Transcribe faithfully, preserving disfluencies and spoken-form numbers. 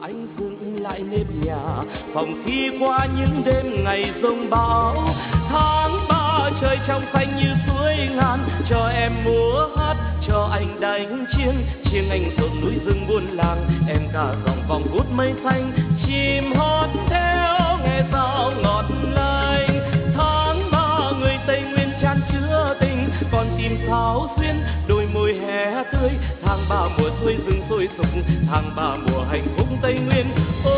anh dựng lại nếp nhà phòng khi qua những đêm ngày giông bão. Tháng ba trời trong xanh như suối ngàn, cho em múa hát cho anh đánh chiêng. Chiêng anh rộn núi rừng buôn làng, em cả dòng vòng vút mây xanh, chim hót theo nghe sao ngọt lành. Tháng ba người Tây Nguyên chan chứa tình, con tim sáo xuyên đôi môi hé tươi. Tháng ba mùa xuôi rừng sôi sục, tháng ba mùa hạnh phúc Tây Nguyên.